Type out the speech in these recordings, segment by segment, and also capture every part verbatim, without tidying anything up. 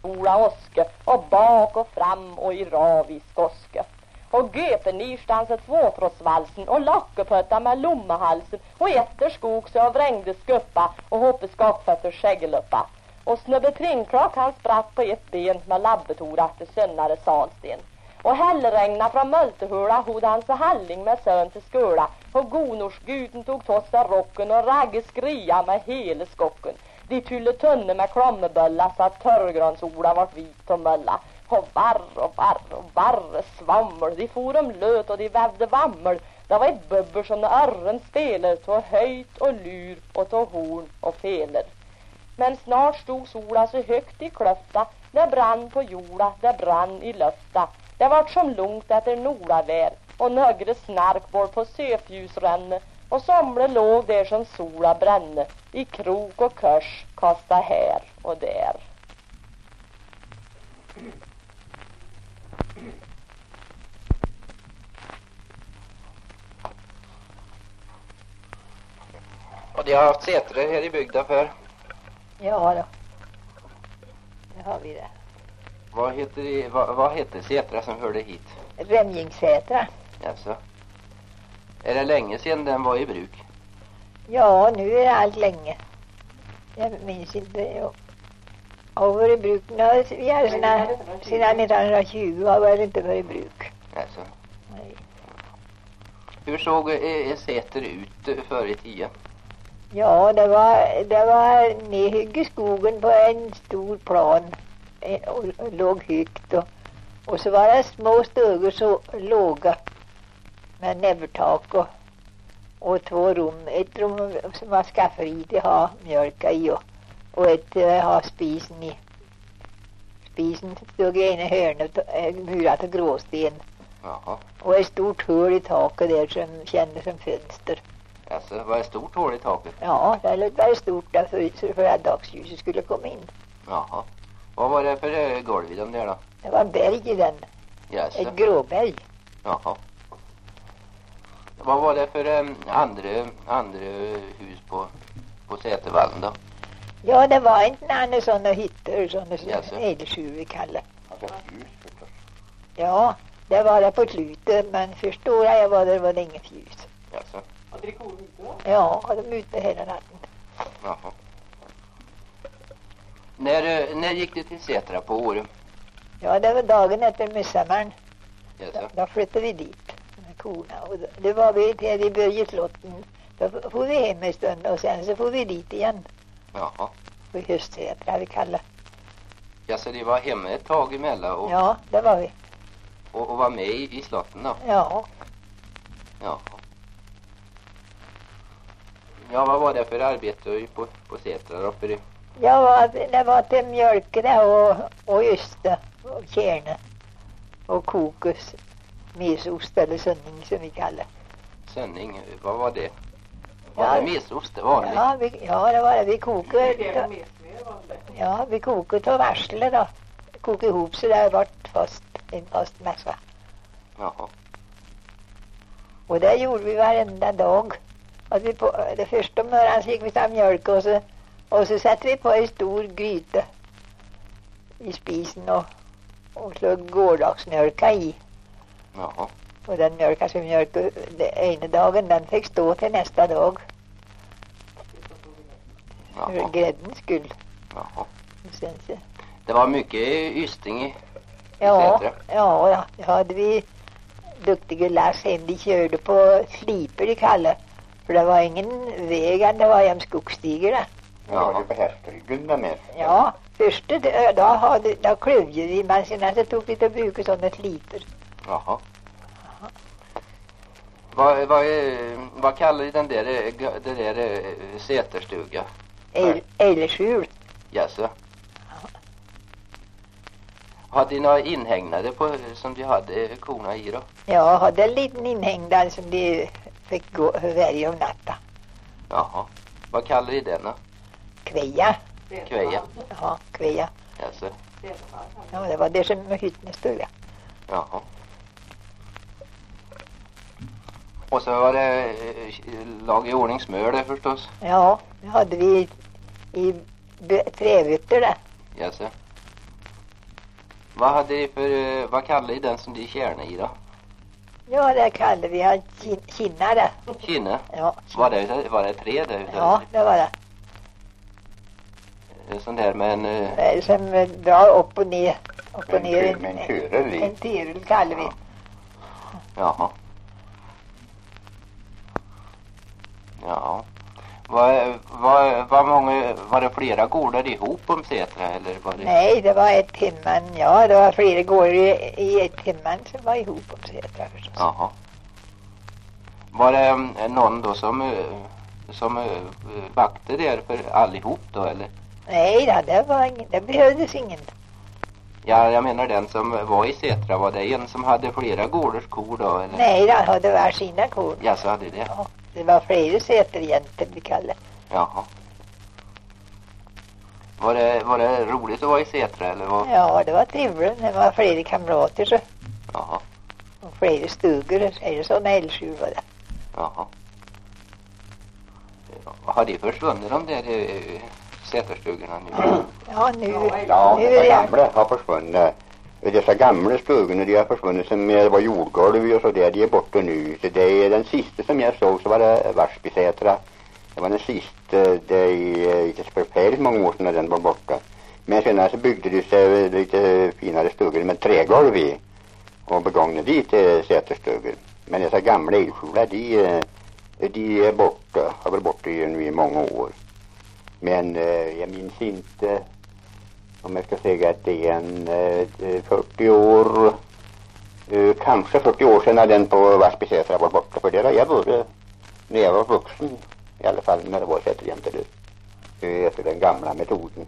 skola åske och bak och fram och i rav i skoske. Och göpen nyrstanset tvåtrådsvalsen och lackepötta med lommehalsen och efter skog så vrängde skuppa och hoppe skakfötter skäggeluppa. Och snubbe Trinklock han spratt på ett ben med labbetorat till sönnare salsten. Och hellregna från Möltehula hod hans halling med sön till skola. Och gonorsguden tog tossa rocken och ragge skria med hela skocken. De tylle tunne med klommebölla så att törgrönsola vart vit och mölla. Och varr och varr och varr svammel. De for om löt och de vävde vammel. Det var ett bubber som när örren spelar tog höjt och lur och tog horn och feler. Men snart stod sola så högt i klöfta. Det brann på jorda, det brann i löfta. Det vart som långt efter nordavär och nögre snark bort på söfljusränne och somle låg där som sola bränne i krok och körs kasta här och där. Och de har haft sätre här i bygden för? Ja då. Det har vi det. Vad heter det, vad, vad heter sätra som hörde hit? Rämgingsätra. Jaså. Är det länge sedan den var i bruk? Ja, nu är det allt länge. Jag minns inte. Jag har varit i bruk. No, vi har sina, sina nittonhundratjugo har varit inte varit i bruk. Jaså. Nej. Hur såg eh, säter ut förr i tiden? Ja, det var, det var nedhygg i skogen på en stor plan. Och, och låg högt och, och så var det små stugor så låga med nävertak och, och två rum. Ett rum som var skafferi till ha mjölka i och, och ett uh, ha spisen i. Spisen stod i ena hörnet murat av gråsten. Jaha. Och ett stort hål i taket där som kändes som fönster. Alltså, var det stort hål i taket? Ja, det var stort där för, för att dagsljuset skulle komma in. Jaha. Vad var det för äh, golv i den där då? Det var berg i den. Yes. Ett gråberg. Jaha. Vad var det för ähm, andra, andra hus på, på Sätervallen då? Ja, det var inte några sådana hytter, sådana Yes. edelsjur vi kallar. Ja, det var det på slutet, men första året jag var där var det inget ljus. Jaså. Hade det kor ute? Ja, och de ute hela natten. Jaha. När, när gick det till Sätra på Åre? Ja, det var dagen efter midsommar. Jaså. Då, då flyttade vi dit med korna. Och då, det var vi till i Börjeslotten. Då får vi hem en stund och sen så får vi dit igen. Jaha. På Höstsätra vi kallar. Ja, så det var hemma ett tag emellan och, Ja, det var vi. och, och var med i, i slotten då? Ja. Jaha. Ja, vad var det för arbete på, på Sätra då? För det? Ja, det var till mjölkade och, och yste och kärne och kokos, mesost eller sönning som vi kallar. Sönning, vad var det? Var Ja. det mesost det vanligt? Ja, vi, ja, det var det. Vi kokade. Det är med smör, var det? Ja, vi kokade och varsle då. Kokade ihop så där vart fast en fast massa. Jaha. Och det gjorde vi varenda dag. Att vi på, det första morgonen så gick vi ta mjölk och så, och så satte vi på en stor gryta i spisen och, och slog gårdagsmjölka i. Jaha. Och den mjölka som mjölk den ena dagen den fick stå till nästa dag. För Jaha. gräddens skull. Jaha. Och sen så, Det var mycket ysting i, i ja, Sätra. ja, ja, det hade vi duktiga lass hem. De körde på sliper de kallar. För det var ingen väg, det var jäm skogsstiger där. Ja, det på hästryggen där med. Ja, första då hade då klövde vi, men sen så tog vi till bruk och sådana sliper. Jaha. Vad, vad, är- vad kallar ni den där, den där äh, säterstuga? Älskjul. Jaså? Hade ni några inhägnader på, som de hade korna i då? Ja, hade en liten inhängd som de fick gå varje om natta. Jaha. Vad kallar ni den då? Kveja. Kveja. Ja, kveja. Jaså? Ja, det var det som hytten stod. Jaha. Och så var det äh, lag i ordning smör där förstås. Ja, det hade vi i b- trävytter där. Jaså? Vad hade ni för, eh, vad kallade ni den som de kärna i då? Ja, det kallade vi han kin- kinnare. Kinne? Ja, Var det, var det tre där ute? ja, det var det. En sån där med en... eh, Det är som eh, drar upp och ner. Upp och En ner. ty- med en tyrel i. En tyrel kallar vi. Jaha. Ja. Var, var, var, många, var det flera gårdar ihop om Sätra eller var det... Nej, det var ett timman. Ja, det var flera gårdar i, i ett timman som var ihop om Sätra förstås. Jaha. Var det eh, någon då som, eh, som eh, vakte där för allihop då eller? Nej, då, det, var ingen, det behövdes ingen. Ja, jag menar den som var i Sätra, var det en som hade flera gårdars kor då eller? Nej, då hade var sina kor. Ja, så hade det. Ja, det var flera säterjäntor vi kallade. Jaha. Var det, var det roligt att vara i Sätra eller vad? Ja, det var trevligt. Det var flera kamrater så. Jaha. Och flera stugor. Är det sådana älgsjur var det? Jaha. Ja, har de försvunnit de där eh, Säterstugorna nu? Ja, nu, Ja, nu är de det... gamla har försvunnit. Dessa gamla stugorna, de har försvunnit som eh, var jordgolv och så där, de är borta nu. Så det är den sista som jag såg, så var det Varsbysätra. Det var den sista, det är inte så förfärligt många år sedan den var borta. Men sen så byggde det sig lite finare stugor med trägolv i och begagnade dit säterstugor. Men dessa gamla eldsjular, de, de är borta, har varit borta i, nu i många år. Men eh, jag minns inte om jag ska säga att det är en eh, fyrtio år, eh, kanske fyrtio år sedan när den på Varsbysätra var borta. För det har jag varit när jag var vuxen, i alla fall när det var säterjämte det. Efter den gamla metoden.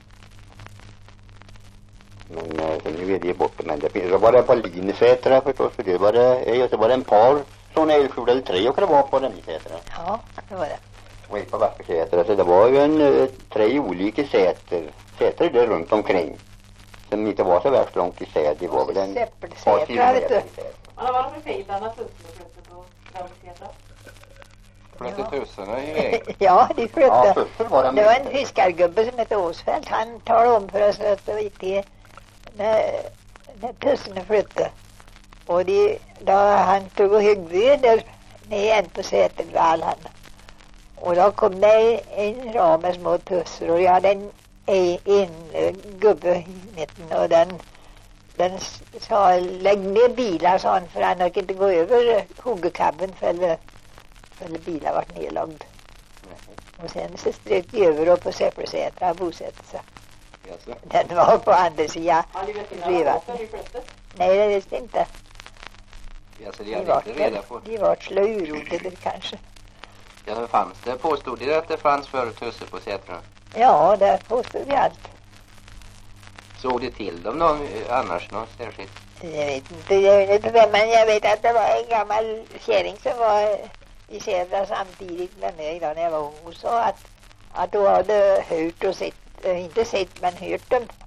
Men eh, så nu är det borta. Men det finns, så var det på Linsätra förstås. För det var det, ja, så var det en par sådana eldsjular, eller tre och det var på den Sätra. Ja, det var det. Och ett på Varsbysätra. Så det var ju en uh, tre olika säter. Säter där runt omkring. Som inte var så värst långt i säd. Det var väl en par Säppelsätra, vet kilometer du. i säd. Alla var för fel, Anna Tusen och flyttat på Ramsgata. Flyttade tussarna iväg. Ja, de Ja, flyttade. tussar var de. Det var en fiskargubbe som hette Åsfält. Han talade om för oss att det var inte när, när tussarna flyttade. Och de, då han tog och högg där ner på Sätervallen. Och då kom det en ram med små tussar och jag hade en, en, en gubbe i mitten och den, den sa lägg ner bilar, sa han, för han kunde inte gå över huggekabben för eller, för eller bilar vart nedlagd. Och sen så strök vi över och på Säppelsätra bosätta sig. Jaså? Den var på andra sidan Ja, ni vet inte Riva. varför ni flyttade. Nej, det visste inte. Jaså, de De hade var, inte reda på. de var slöjrodade kanske. Ja, det fanns det. Påstod det att det fanns förut tussar på Sätra? Ja, där påstod vi allt. Såg det till dem någon, eh, annars någon särskilt? Jag vet inte, jag vet inte vem, men jag vet att det var en gammal kärring som var i Sätra samtidigt med mig då när jag var ung och sa att, att du hade hört och sett, äh, inte sett men hört dem